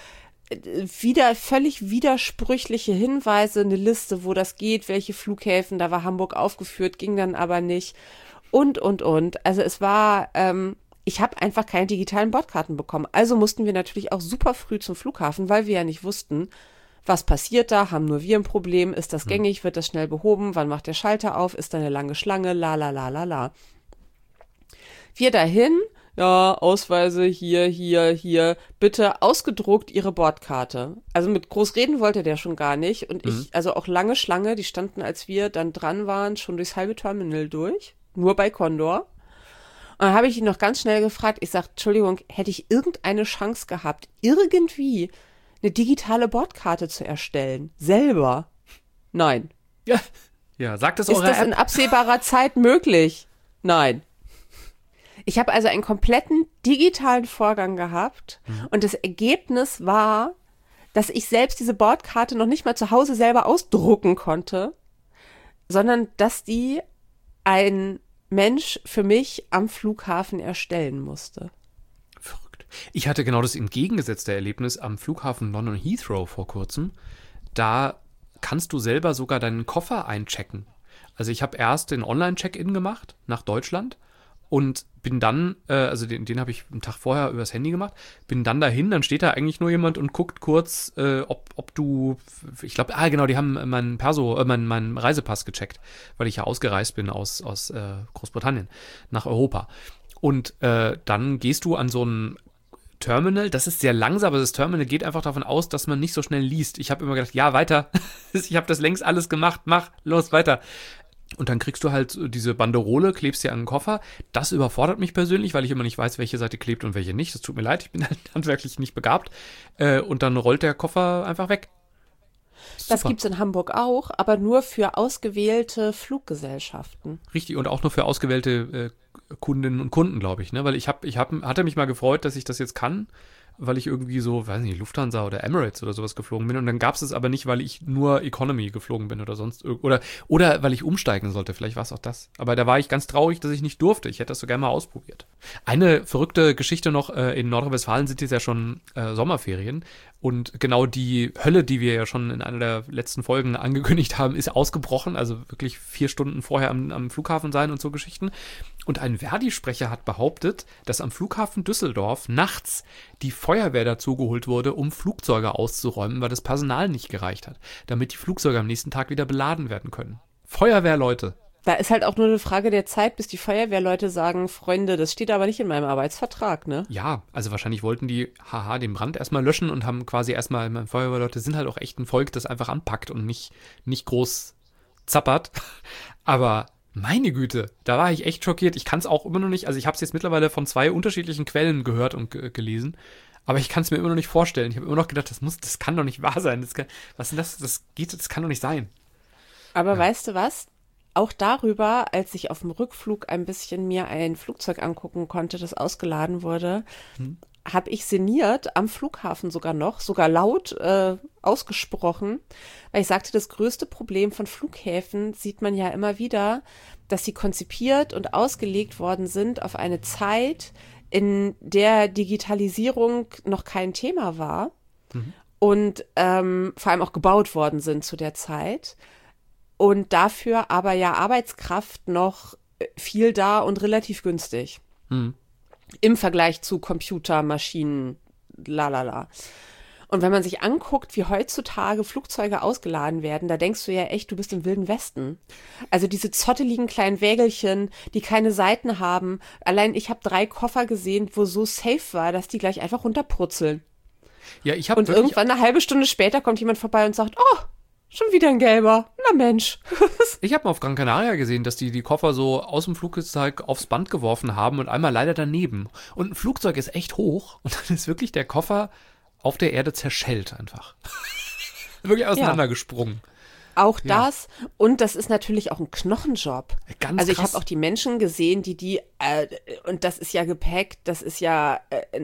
S1: völlig widersprüchliche Hinweise, eine Liste, wo das geht, welche Flughäfen, da war Hamburg aufgeführt, ging dann aber nicht und. Also es war, ich habe einfach keine digitalen Bordkarten bekommen. Also mussten wir natürlich auch super früh zum Flughafen, weil wir ja nicht wussten, was passiert da, haben nur wir ein Problem, ist das gängig, wird das schnell behoben, wann macht der Schalter auf, ist da eine lange Schlange, la. Wir dahin, ja, Ausweise, hier, bitte ausgedruckt Ihre Bordkarte. Also mit groß reden wollte der schon gar nicht. Und also auch lange Schlange, die standen, als wir dann dran waren, schon durchs halbe Terminal durch. Nur bei Condor. Und dann habe ich ihn noch ganz schnell gefragt, ich sage, Entschuldigung, hätte ich irgendeine Chance gehabt, irgendwie eine digitale Bordkarte zu erstellen? Selber? Nein.
S3: Ja, sagt es
S1: Ist
S3: eurer
S1: das
S3: App.
S1: in absehbarer Zeit möglich? Nein. Ich habe also einen kompletten digitalen Vorgang gehabt und das Ergebnis war, dass ich selbst diese Bordkarte noch nicht mal zu Hause selber ausdrucken konnte, sondern dass die ein Mensch für mich am Flughafen erstellen musste.
S3: Verrückt. Ich hatte genau das entgegengesetzte Erlebnis am Flughafen London Heathrow vor kurzem. Da kannst du selber sogar deinen Koffer einchecken. Also ich habe erst den Online-Check-In gemacht nach Deutschland und bin dann, also den habe ich einen Tag vorher übers Handy gemacht, bin dann dahin, dann steht da eigentlich nur jemand und guckt kurz, ob du, ich glaube, genau, die haben meinen Reisepass gecheckt, weil ich ja ausgereist bin aus Großbritannien nach Europa. Und dann gehst du an so ein Terminal, das ist sehr langsam, aber das Terminal geht einfach davon aus, dass man nicht so schnell liest. Ich habe immer gedacht, ja, weiter. Ich habe das längst alles gemacht, mach, los, weiter. Und dann kriegst du halt diese Banderole, klebst dir an den Koffer. Das überfordert mich persönlich, weil ich immer nicht weiß, welche Seite klebt und welche nicht. Das tut mir leid, ich bin halt handwerklich nicht begabt. Und dann rollt der Koffer einfach weg.
S1: Das gibt's in Hamburg auch, aber nur für ausgewählte Fluggesellschaften.
S3: Richtig, und auch nur für ausgewählte Kundinnen und Kunden, glaube ich. Ne? Weil hatte mich mal gefreut, dass ich das jetzt kann, weil ich irgendwie so, weiß nicht, Lufthansa oder Emirates oder sowas geflogen bin. Und dann gab es es aber nicht, weil ich nur Economy geflogen bin oder sonst oder weil ich umsteigen sollte. Vielleicht war es auch das. Aber da war ich ganz traurig, dass ich nicht durfte. Ich hätte das so gerne mal ausprobiert. Eine verrückte Geschichte noch, in Nordrhein-Westfalen sind jetzt ja schon Sommerferien. Und genau die Hölle, die wir ja schon in einer der letzten Folgen angekündigt haben, ist ausgebrochen. Also wirklich 4 Stunden vorher am Flughafen sein und so Geschichten. Und ein Verdi-Sprecher hat behauptet, dass am Flughafen Düsseldorf nachts die Feuerwehr dazugeholt wurde, um Flugzeuge auszuräumen, weil das Personal nicht gereicht hat, damit die Flugzeuge am nächsten Tag wieder beladen werden können. Feuerwehrleute.
S1: Da ist halt auch nur eine Frage der Zeit, bis die Feuerwehrleute sagen, Freunde, das steht aber nicht in meinem Arbeitsvertrag, ne?
S3: Ja, also wahrscheinlich wollten die, den Brand erstmal löschen und haben quasi erstmal, Feuerwehrleute sind halt auch echt ein Volk, das einfach anpackt und nicht groß zappert. Aber meine Güte, da war ich echt schockiert. Ich kann es auch immer noch nicht, also ich habe es jetzt mittlerweile von 2 unterschiedlichen Quellen gehört und gelesen, aber ich kann es mir immer noch nicht vorstellen. Ich habe immer noch gedacht, das kann doch nicht wahr sein. Was ist das? Das kann doch nicht sein.
S1: Aber ja. Weißt du was? Auch darüber, als ich auf dem Rückflug ein bisschen mir ein Flugzeug angucken konnte, das ausgeladen wurde, habe ich sinniert am Flughafen sogar laut ausgesprochen, weil ich sagte, das größte Problem von Flughäfen sieht man ja immer wieder, dass sie konzipiert und ausgelegt worden sind auf eine Zeit, in der Digitalisierung noch kein Thema war und vor allem auch gebaut worden sind zu der Zeit. Und dafür aber ja Arbeitskraft noch viel da und relativ günstig. Im Vergleich zu Computer, Maschinen, lalala. Und wenn man sich anguckt, wie heutzutage Flugzeuge ausgeladen werden, da denkst du ja echt, du bist im Wilden Westen. Also diese zotteligen kleinen Wägelchen, die keine Seiten haben. Allein ich habe 3 Koffer gesehen, wo so safe war, dass die gleich einfach runterprutzeln.
S3: Ja,
S1: und irgendwann eine halbe Stunde später kommt jemand vorbei und sagt, oh, schon wieder ein gelber. Na Mensch.
S3: Ich habe mal auf Gran Canaria gesehen, dass die Koffer so aus dem Flugzeug aufs Band geworfen haben und einmal leider daneben. Und ein Flugzeug ist echt hoch und dann ist wirklich der Koffer auf der Erde zerschellt einfach. Wirklich auseinandergesprungen.
S1: Auch das. Und das ist natürlich auch ein Knochenjob.
S3: Ganz
S1: also ich
S3: krass.
S1: habe auch die Menschen gesehen, und das ist ja Gepäck, das ist ja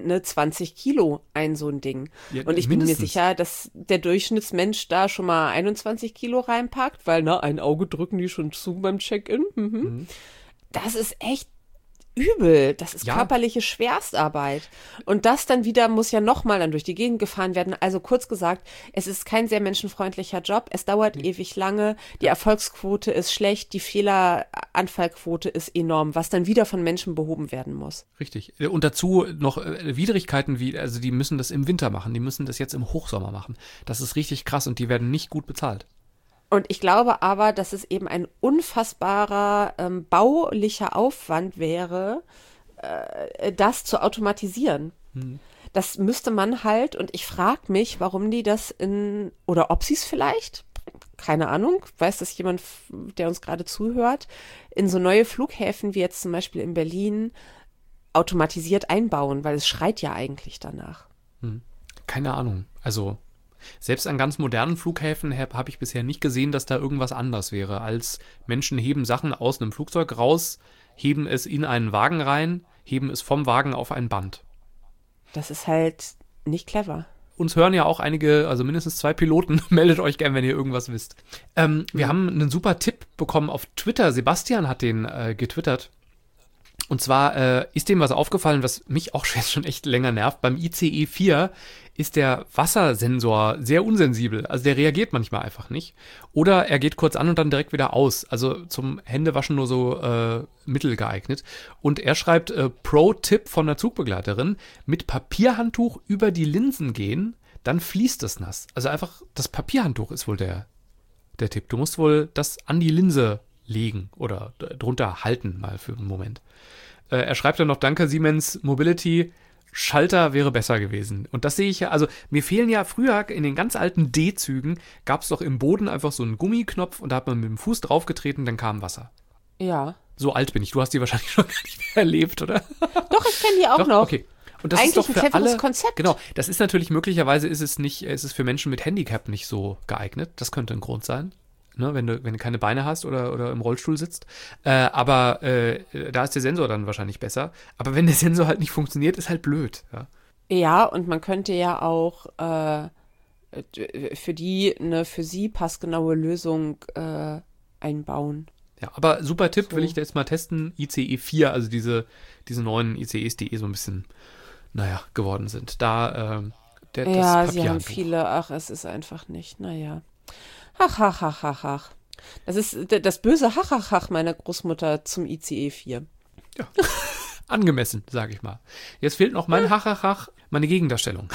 S1: 20 Kilo so ein Ding. Ja, und ich bin mir sicher, dass der Durchschnittsmensch da schon mal 21 Kilo reinpackt, weil ein Auge drücken die schon zu beim Check-in. Das ist echt übel. Das ist körperliche Schwerstarbeit. Und das dann wieder muss ja nochmal dann durch die Gegend gefahren werden. Also kurz gesagt, es ist kein sehr menschenfreundlicher Job. Es dauert ewig lange. Die Erfolgsquote ist schlecht. Die Fehleranfallquote ist enorm, was dann wieder von Menschen behoben werden muss.
S3: Richtig. Und dazu noch Widrigkeiten also die müssen das im Winter machen. Die müssen das jetzt im Hochsommer machen. Das ist richtig krass und die werden nicht gut bezahlt.
S1: Und ich glaube aber, dass es eben ein unfassbarer baulicher Aufwand wäre, das zu automatisieren. Das müsste man halt, und ich frage mich, warum die das oder ob sie es vielleicht, keine Ahnung, weiß das jemand, der uns gerade zuhört, in so neue Flughäfen wie jetzt zum Beispiel in Berlin automatisiert einbauen, weil es schreit ja eigentlich danach.
S3: Keine Ahnung, also selbst an ganz modernen Flughäfen habe ich bisher nicht gesehen, dass da irgendwas anders wäre, als Menschen heben Sachen aus einem Flugzeug raus, heben es in einen Wagen rein, heben es vom Wagen auf ein Band.
S1: Das ist halt nicht clever.
S3: Uns hören ja auch einige, also mindestens 2 Piloten. Meldet euch gern, wenn ihr irgendwas wisst. Wir haben einen super Tipp bekommen auf Twitter. Sebastian hat den getwittert. Und zwar ist dem was aufgefallen, was mich auch schon echt länger nervt. Beim ICE 4 ist der Wassersensor sehr unsensibel. Also der reagiert manchmal einfach nicht. Oder er geht kurz an und dann direkt wieder aus. Also zum Händewaschen nur so mittel geeignet. Und er schreibt, Pro-Tipp von der Zugbegleiterin, mit Papierhandtuch über die Linsen gehen, dann fließt es nass. Also einfach das Papierhandtuch ist wohl der Tipp. Du musst wohl das an die Linse legen oder drunter halten mal für einen Moment. er schreibt dann noch, danke Siemens Mobility, Schalter wäre besser gewesen. Und das sehe ich ja, also mir fehlen ja früher in den ganz alten D-Zügen, gab es doch im Boden einfach so einen Gummiknopf und da hat man mit dem Fuß draufgetreten, dann kam Wasser.
S1: Ja.
S3: So alt bin ich, du hast die wahrscheinlich schon gar nicht mehr erlebt, oder?
S1: Doch, ich kenne die auch
S3: Doch,
S1: noch.
S3: okay. Und das
S1: Eigentlich
S3: ist doch
S1: ein
S3: für
S1: cleveres
S3: alle,
S1: Konzept.
S3: Genau, das ist natürlich möglicherweise ist es für Menschen mit Handicap nicht so geeignet. Das könnte ein Grund sein, ne, wenn du keine Beine hast oder im Rollstuhl sitzt. Aber da ist der Sensor dann wahrscheinlich besser. Aber wenn der Sensor halt nicht funktioniert, ist halt blöd. Ja,
S1: Ja, und man könnte ja auch für die eine für sie passgenaue Lösung einbauen.
S3: ja, aber super Tipp,
S1: So.
S3: will ich da jetzt mal testen. ICE 4, also diese neuen ICEs, die so ein bisschen, geworden sind. Da das
S1: Ja, sie haben
S3: Papierhandtuch.
S1: viele. Ach, es ist einfach nicht. Naja. Ach, ach, ach, ach, ach. Das ist das böse Hachachach meiner Großmutter zum ICE 4.
S3: Angemessen, sage ich mal. Jetzt fehlt noch mein Hachachach, meine Gegendarstellung.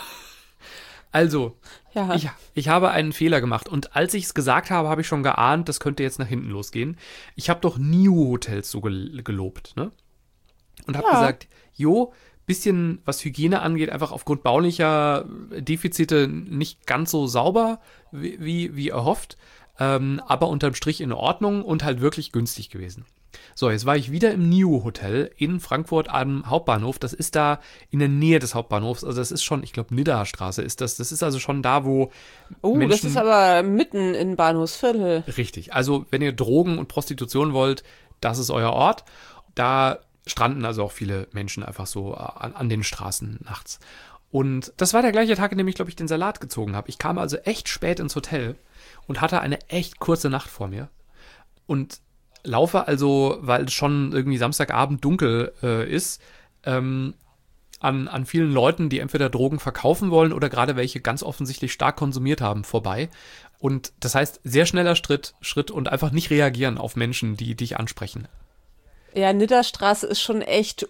S3: Also,
S1: Ja.
S3: ich habe einen Fehler gemacht und als ich es gesagt habe, habe ich schon geahnt, das könnte jetzt nach hinten losgehen. Ich habe doch NIO-Hotels so gelobt, ne? Und habe
S1: Ja.
S3: gesagt, bisschen, was Hygiene angeht, einfach aufgrund baulicher Defizite nicht ganz so sauber, wie erhofft, aber unterm Strich in Ordnung und halt wirklich günstig gewesen. So, jetzt war ich wieder im NIO-Hotel in Frankfurt am Hauptbahnhof. Das ist da in der Nähe des Hauptbahnhofs. Also das ist schon, ich glaube, Niddastraße ist das. Das ist also schon da, wo
S1: Oh, das
S3: Menschen...
S1: ist aber mitten in Bahnhofsviertel.
S3: Richtig. Also wenn ihr Drogen und Prostitution wollt, das ist euer Ort. Da stranden also auch viele Menschen einfach so an den Straßen nachts. Und das war der gleiche Tag, an dem ich, glaube ich, den Salat gezogen habe. Ich kam also echt spät ins Hotel und hatte eine echt kurze Nacht vor mir. Und laufe also, weil es schon irgendwie Samstagabend dunkel ist, an vielen Leuten, die entweder Drogen verkaufen wollen oder gerade welche ganz offensichtlich stark konsumiert haben, vorbei. Und das heißt, sehr schneller Schritt und einfach nicht reagieren auf Menschen, die dich ansprechen.
S1: Ja, Niddastraße ist schon echt,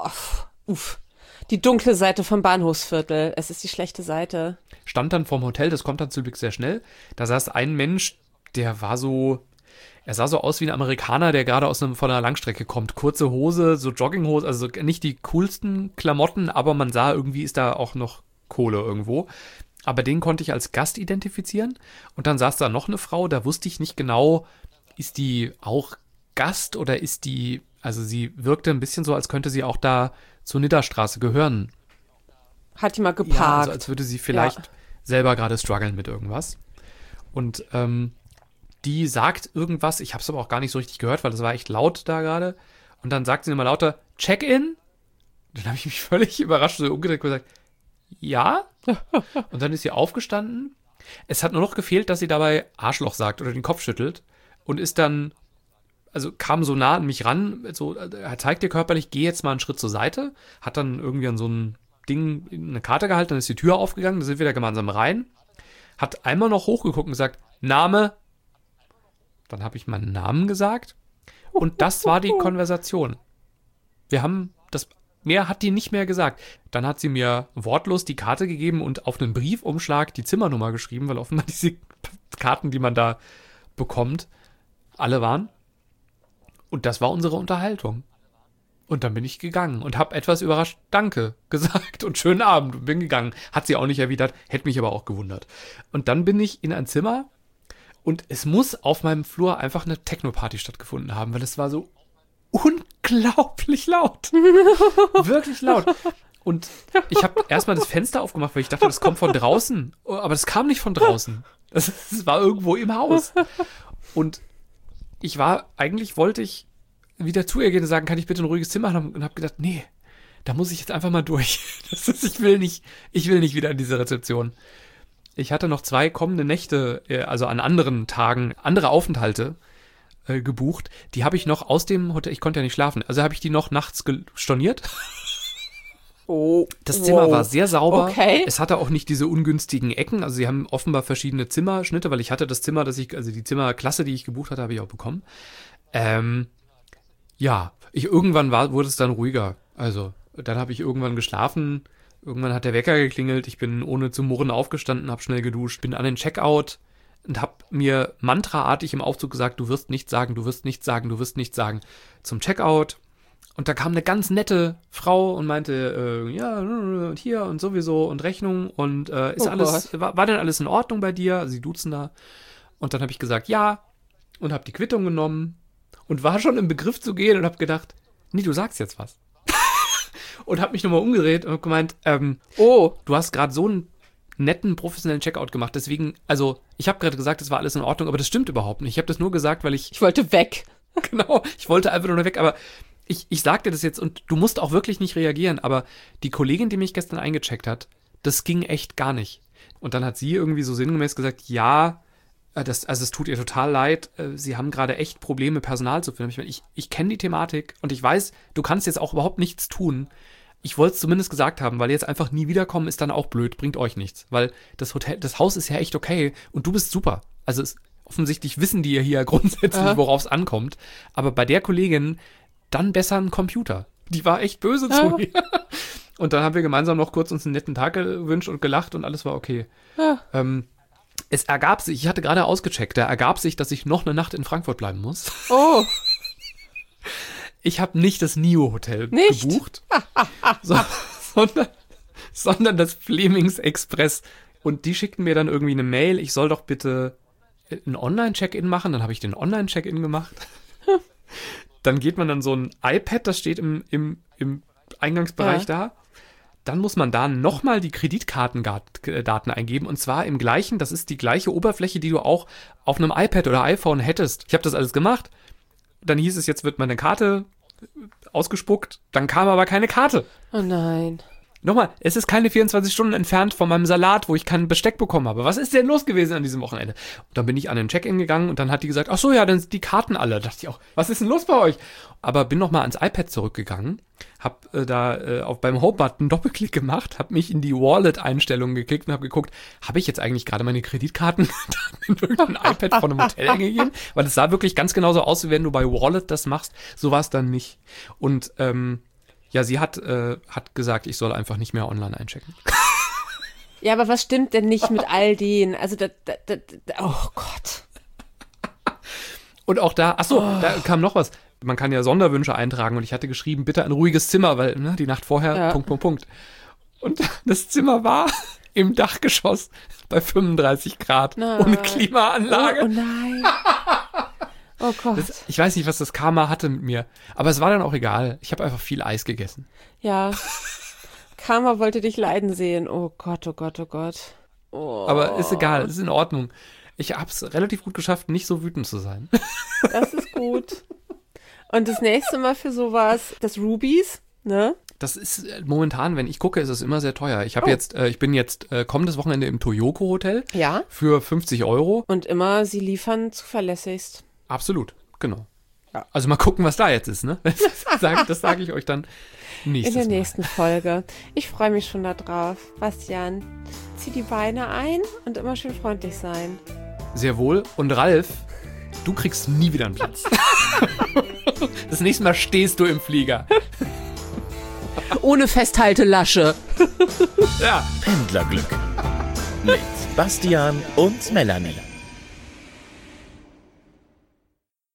S1: uff. Die dunkle Seite vom Bahnhofsviertel. Es ist die schlechte Seite.
S3: Stand dann vorm Hotel, das kommt dann zum Glück sehr schnell. Da saß ein Mensch, er sah so aus wie ein Amerikaner, der gerade von einer Langstrecke kommt. Kurze Hose, so Jogginghose, also nicht die coolsten Klamotten, aber man sah, irgendwie ist da auch noch Kohle irgendwo. Aber den konnte ich als Gast identifizieren. Und dann saß da noch eine Frau, da wusste ich nicht genau, ist die auch Gast oder ist die, also sie wirkte ein bisschen so, als könnte sie auch da zur Niddastraße gehören.
S1: Hat die mal
S3: Ja,
S1: geparkt.
S3: also als würde sie vielleicht selber gerade strugglen mit irgendwas. Und die sagt irgendwas, ich habe es aber auch gar nicht so richtig gehört, weil das war echt laut da gerade. Und dann sagt sie immer lauter, Check-in. Dann habe ich mich völlig überrascht so umgedreht und gesagt, ja. Und dann ist sie aufgestanden. Es hat nur noch gefehlt, dass sie dabei Arschloch sagt oder den Kopf schüttelt und ist dann, also kam so nah an mich ran, so, er zeigt dir körperlich, geh jetzt mal einen Schritt zur Seite, hat dann irgendwie an so ein Ding eine Karte gehalten, dann ist die Tür aufgegangen, da sind wir da gemeinsam rein, hat einmal noch hochgeguckt und gesagt, Name. Dann habe ich meinen Namen gesagt und das war die Konversation. Mehr hat die nicht mehr gesagt. Dann hat sie mir wortlos die Karte gegeben und auf einen Briefumschlag die Zimmernummer geschrieben, weil offenbar diese Karten, die man da bekommt, alle waren. Und das war unsere Unterhaltung. Und dann bin ich gegangen und habe etwas überrascht Danke gesagt und schönen Abend und bin gegangen. Hat sie auch nicht erwidert, hätte mich aber auch gewundert. Und dann bin ich in ein Zimmer und es muss auf meinem Flur einfach eine Techno-Party stattgefunden haben, weil es war so unglaublich laut. Wirklich laut. Und ich habe erstmal das Fenster aufgemacht, weil ich dachte, das kommt von draußen. Aber das kam nicht von draußen. Das war irgendwo im Haus. Und wollte ich wieder zu ihr gehen und sagen, kann ich bitte ein ruhiges Zimmer haben? Und habe gedacht, nee, da muss ich jetzt einfach mal durch. Ich will nicht wieder in diese Rezeption. Ich hatte noch 2 kommende Nächte, also an anderen Tagen, andere Aufenthalte gebucht. Die habe ich noch aus dem Hotel, ich konnte ja nicht schlafen, also habe ich die noch nachts storniert.
S1: Oh,
S3: Das Zimmer war sehr sauber.
S1: Okay.
S3: Es hatte auch nicht diese ungünstigen Ecken. Also sie haben offenbar verschiedene Zimmerschnitte, weil ich hatte das Zimmer, also die Zimmerklasse, die ich gebucht hatte, habe ich auch bekommen. Irgendwann wurde es dann ruhiger. Also dann habe ich irgendwann geschlafen. Irgendwann hat der Wecker geklingelt. Ich bin ohne zu murren aufgestanden, habe schnell geduscht, bin an den Checkout und habe mir mantraartig im Aufzug gesagt, du wirst nichts sagen, du wirst nichts sagen, du wirst nichts sagen. Zum Checkout. Und da kam eine ganz nette Frau und meinte, ja, und hier und sowieso und Rechnung und ist alles, war denn alles in Ordnung bei dir? Also sie duzen da. Und dann habe ich gesagt, ja, und habe die Quittung genommen und war schon im Begriff zu gehen und habe gedacht, nee, du sagst jetzt was. Und habe mich nochmal umgedreht und gemeint, du hast gerade so einen netten, professionellen Checkout gemacht, deswegen, also ich habe gerade gesagt, es war alles in Ordnung, aber das stimmt überhaupt nicht. Ich habe das nur gesagt, weil ich
S1: wollte weg.
S3: Genau, ich wollte einfach nur weg, aber ich sag dir das jetzt und du musst auch wirklich nicht reagieren, aber die Kollegin, die mich gestern eingecheckt hat, das ging echt gar nicht. Und dann hat sie irgendwie so sinngemäß gesagt, ja, es tut ihr total leid, sie haben gerade echt Probleme, Personal zu finden. Ich kenne die Thematik und ich weiß, du kannst jetzt auch überhaupt nichts tun. Ich wollte es zumindest gesagt haben, weil jetzt einfach nie wiederkommen ist dann auch blöd, bringt euch nichts. Weil das Haus ist ja echt okay und du bist super. Also offensichtlich wissen die ja hier grundsätzlich, worauf es ankommt. Aber bei der Kollegin dann besser ein Computer. Die war echt böse zu mir. Und dann haben wir gemeinsam noch kurz uns einen netten Tag gewünscht und gelacht und alles war okay. Ja. Es ergab sich, ich hatte gerade ausgecheckt, da ergab sich, dass ich noch eine Nacht in Frankfurt bleiben muss.
S1: Oh.
S3: Ich habe nicht das NIO-Hotel gebucht, sondern das Flemings Express. Und die schickten mir dann irgendwie eine Mail, ich soll doch bitte einen Online-Check-In machen. Dann habe ich den Online-Check-In gemacht. Dann geht man dann so ein iPad, das steht im Eingangsbereich da. Dann muss man da nochmal die Kreditkartendaten eingeben und zwar im gleichen, das ist die gleiche Oberfläche, die du auch auf einem iPad oder iPhone hättest. Ich habe das alles gemacht. Dann hieß es, jetzt wird meine Karte ausgespuckt. Dann kam aber keine Karte.
S1: Oh nein.
S3: Nochmal, es ist keine 24 Stunden entfernt von meinem Salat, wo ich kein Besteck bekommen habe. Was ist denn los gewesen an diesem Wochenende? Und dann bin ich an den Check-In gegangen und dann hat die gesagt, ach so, ja, dann sind die Karten alle. Da dachte ich auch, was ist denn los bei euch? Aber bin nochmal ans iPad zurückgegangen, hab beim Home-Button einen Doppelklick gemacht, hab mich in die Wallet-Einstellungen geklickt und hab geguckt, habe ich jetzt eigentlich gerade meine Kreditkarten in irgendein iPad von einem Hotel eingegeben? Weil es sah wirklich ganz genauso aus, wie wenn du bei Wallet das machst. So war es dann nicht. Und ja, sie hat gesagt, ich soll einfach nicht mehr online einchecken.
S1: Ja, aber was stimmt denn nicht mit all denen? Also, oh Gott.
S3: Und auch da, da kam noch was. Man kann ja Sonderwünsche eintragen und ich hatte geschrieben, bitte ein ruhiges Zimmer, weil die Nacht vorher, ... Und das Zimmer war im Dachgeschoss bei 35 Grad ohne Klimaanlage.
S1: Oh nein. Oh Gott.
S3: Ich weiß nicht, was das Karma hatte mit mir. Aber es war dann auch egal. Ich habe einfach viel Eis gegessen.
S1: Ja. Karma wollte dich leiden sehen. Oh Gott, oh Gott, oh Gott. Oh.
S3: Aber ist egal, ist in Ordnung. Ich habe es relativ gut geschafft, nicht so wütend zu sein.
S1: Das ist gut. Und das nächste Mal für sowas, das Rubies, ne?
S3: Das ist momentan, wenn ich gucke, ist es immer sehr teuer. Ich bin jetzt kommendes Wochenende im Toyoko Hotel.
S1: Ja.
S3: Für 50 €.
S1: Und immer, sie liefern zuverlässigst.
S3: Absolut, genau.
S1: Ja.
S3: Also mal gucken, was da jetzt ist, ne? Das sage ich euch dann nächstes Mal.
S1: In der nächsten Folge. Ich freue mich schon da drauf. Bastian, zieh die Beine ein und immer schön freundlich sein.
S3: Sehr wohl. Und Ralf, du kriegst nie wieder einen Platz. Das nächste Mal stehst du im Flieger.
S1: Ohne Festhaltelasche.
S3: Ja.
S2: Pendlerglück mit Bastian und Melanie.